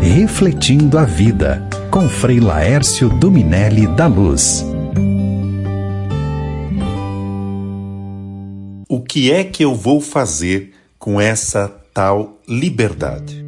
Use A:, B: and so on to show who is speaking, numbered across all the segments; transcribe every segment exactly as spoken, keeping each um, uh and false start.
A: Refletindo a Vida, com Frei Laércio Dominelli da Luz.
B: O que é que eu vou fazer com essa tal liberdade?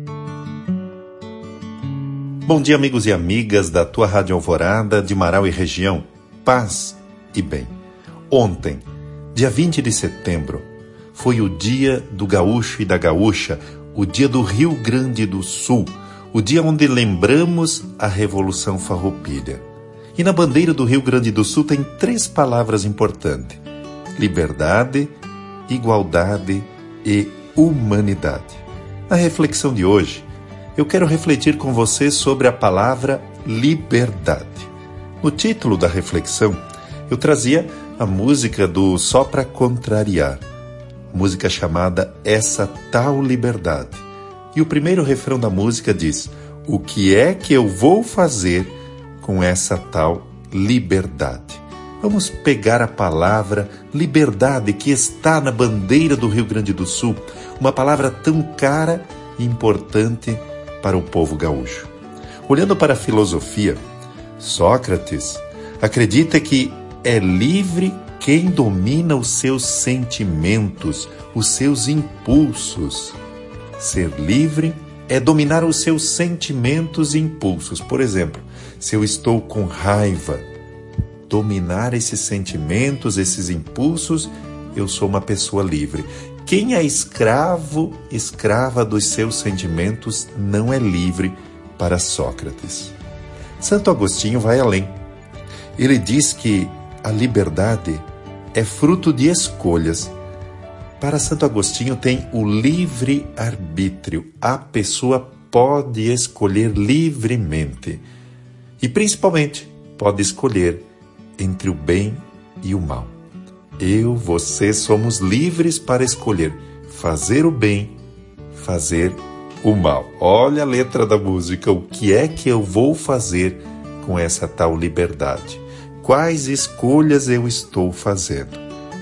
B: Bom dia, amigos e amigas da tua Rádio Alvorada, de Marau e região. Paz e bem. Ontem, dia vinte de setembro, foi o dia do gaúcho e da gaúcha, o dia do Rio Grande do Sul, o dia onde lembramos a Revolução Farroupilha. E na bandeira do Rio Grande do Sul tem três palavras importantes: liberdade, igualdade e humanidade. Na reflexão de hoje, eu quero refletir com você sobre a palavra liberdade. No título da reflexão, eu trazia a música do Só Pra Contrariar, música chamada Essa Tal Liberdade. E o primeiro refrão da música diz: o que é que eu vou fazer com essa tal liberdade? Vamos pegar a palavra liberdade que está na bandeira do Rio Grande do Sul, uma palavra tão cara e importante para o povo gaúcho. Olhando para a filosofia, Sócrates acredita que é livre quem domina os seus sentimentos, os seus impulsos. Ser livre é dominar os seus sentimentos e impulsos. Por exemplo, se eu estou com raiva, dominar esses sentimentos, esses impulsos, eu sou uma pessoa livre. Quem é escravo, escrava dos seus sentimentos, não é livre para Sócrates. Santo Agostinho vai além. Ele diz que a liberdade é fruto de escolhas. Para Santo Agostinho tem o livre-arbítrio. A pessoa pode escolher livremente. E principalmente pode escolher entre o bem e o mal. Eu, você somos livres para escolher fazer o bem, fazer o mal. Olha a letra da música. O que é que eu vou fazer com essa tal liberdade? Quais escolhas eu estou fazendo?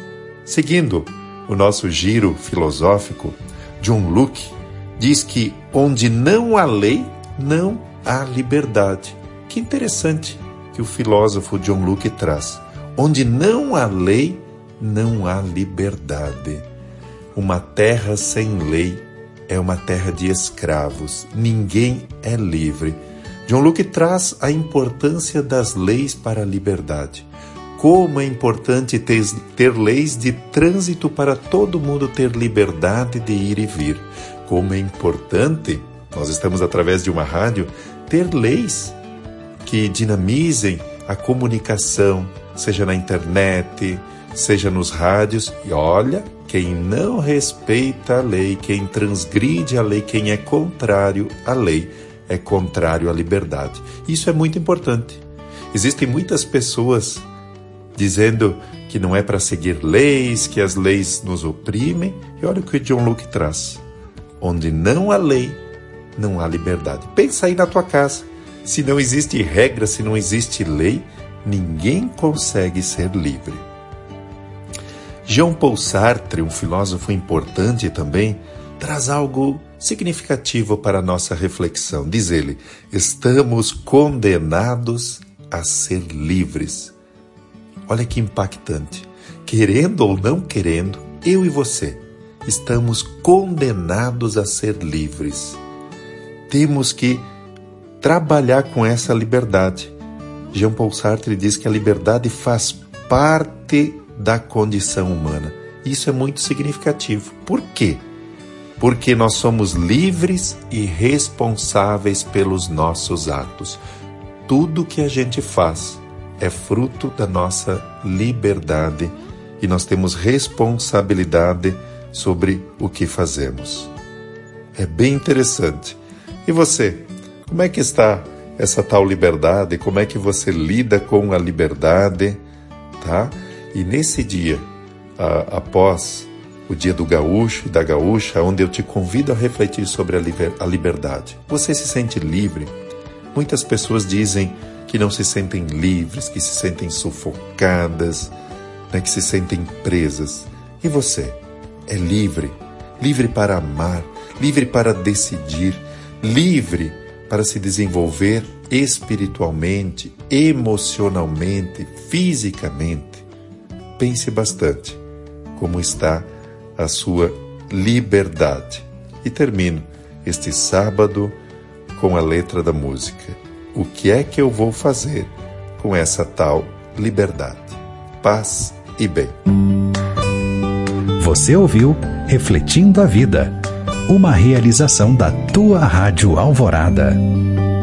B: Seguindo o nosso giro filosófico, John Locke diz que onde não há lei, não há liberdade. Que interessante que o filósofo John Locke traz. Onde não há lei, não há liberdade. Uma terra sem lei é uma terra de escravos. Ninguém é livre. John Locke traz a importância das leis para a liberdade. Como é importante ter, ter leis de trânsito para todo mundo ter liberdade de ir e vir. Como é importante, nós estamos através de uma rádio, ter leis que dinamizem a comunicação, seja na internet, seja nos rádios. E olha, quem não respeita a lei, quem transgride a lei, quem é contrário à lei, é contrário à liberdade. Isso é muito importante. Existem muitas pessoas dizendo que não é para seguir leis, que as leis nos oprimem. E olha o que o John Locke traz. Onde não há lei, não há liberdade. Pensa aí na tua casa. Se não existe regra, se não existe lei, ninguém consegue ser livre. Jean-Paul Sartre, um filósofo importante também, traz algo significativo para a nossa reflexão. Diz ele: estamos condenados a ser livres. Olha que impactante. Querendo ou não querendo, eu e você estamos condenados a ser livres. Temos que trabalhar com essa liberdade. Jean-Paul Sartre diz que a liberdade faz parte da condição humana. Isso é muito significativo. Por quê? Porque nós somos livres e responsáveis pelos nossos atos. Tudo que a gente faz é fruto da nossa liberdade e nós temos responsabilidade sobre o que fazemos. É bem interessante. E você? Como é que está essa tal liberdade? Como é que você lida com a liberdade? Tá? E nesse dia, a, após o dia do gaúcho e da gaúcha, onde eu te convido a refletir sobre a, liber, a liberdade, você se sente livre? Muitas pessoas dizem que não se sentem livres, que se sentem sufocadas, né, que se sentem presas. E você? É livre? Livre para amar, livre para decidir, livre para se desenvolver espiritualmente, emocionalmente, fisicamente. Pense bastante como está a sua liberdade. E termino este sábado com a letra da música. O que é que eu vou fazer com essa tal liberdade? Paz e bem.
A: Você ouviu Refletindo a Vida, uma realização da tua Rádio Alvorada.